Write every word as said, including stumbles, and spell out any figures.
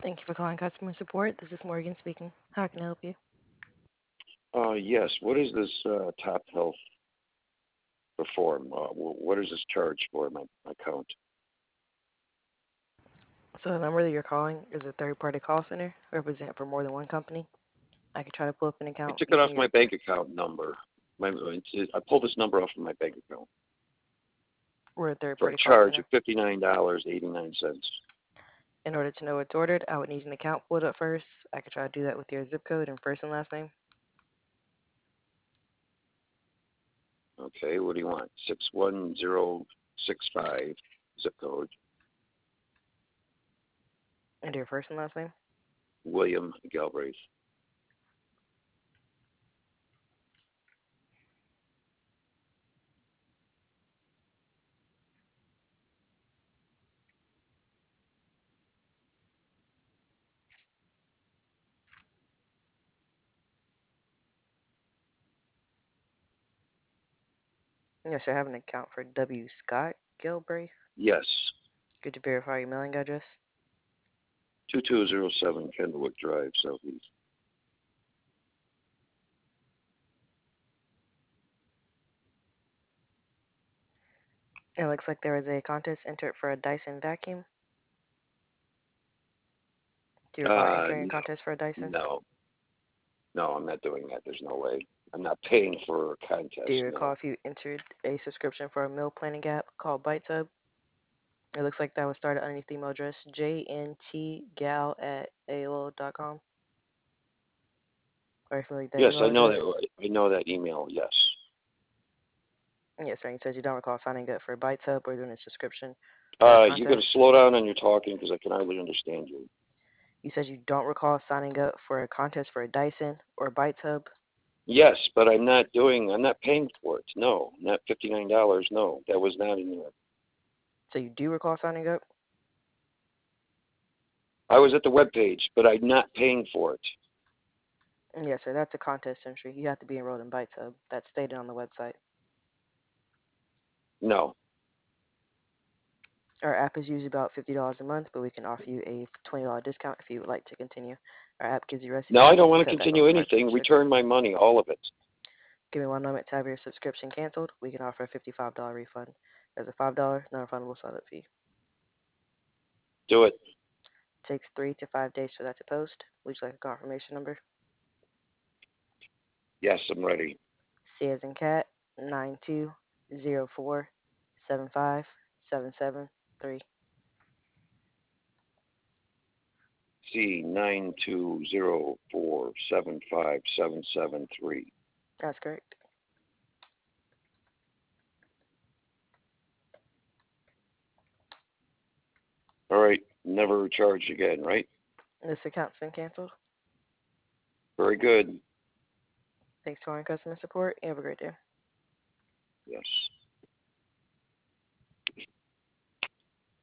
Thank you for calling customer support. This is Morgan speaking. How can I help you? Uh, yes. What is this uh, Top Health Reform? Uh, wh- what is this charge for my account? So the number that you're calling is a third-party call center represent for more than one company. I could try to pull up an I account took it off using your my bank account number. My, it's, I pulled this number off of my bank account we're a for a third-party call charge of center. fifty-nine dollars and eighty-nine cents. In order to know what's ordered, I would need an account pulled up first. I could try to do that with your zip code and first and last name. Okay, what do you want? six one zero six five zip code, And your first and last name. William Galbraith. Yes, I have an account for W. Scott Gilbray. Yes, Could you verify your mailing address? two two zero seven Kendallwood Drive, Southeast. It looks like there was a contest entered for a Dyson vacuum. Do you recall Uh, entering a no, contest for a Dyson? no, no, I'm not doing that. There's no way. I'm not paying for a Do contest, you recall no. if you entered a subscription for a meal planning app called BiteTub? It looks like that was started underneath the email address jntgal at A O L dot com. Or if you like that Yes, email I know address. that. I know that email. Yes. Yes, sir. You said you don't recall signing up for BiteTub or doing a subscription for a Uh, you got contest. to slow down on your talking because I can hardly understand you. You said you don't recall signing up for a contest for a Dyson or BiteTub. Yes, but I'm not doing. I'm not paying for it. No, not fifty nine dollars. No, that was not in there. So you do recall signing up? I was at the web page, but I'm not paying for it. Yes, sir. That's a contest entry. You have to be enrolled in BiteTub. That's stated on the website. No. Our app is usually about fifty dollars a month, but we can offer you a twenty dollars discount if you would like to continue. Our app gives you No, I recipes don't to want to cut back on continue anything. cartridges. Return my money, all of it. Give me one moment to have your subscription canceled. We can offer a fifty-five dollars refund. There's a five dollars non-refundable startup fee. Do it. Takes three to five days for that to post. Would you like a confirmation number? Yes, I'm ready. C as in cat, nine two zero four seven five seven seven three. C nine two zero four seven five seven seven three. That's correct. All right. Never charge again, right? This account's been canceled. Very good. Thanks for calling customer support. You have a great day. Yes.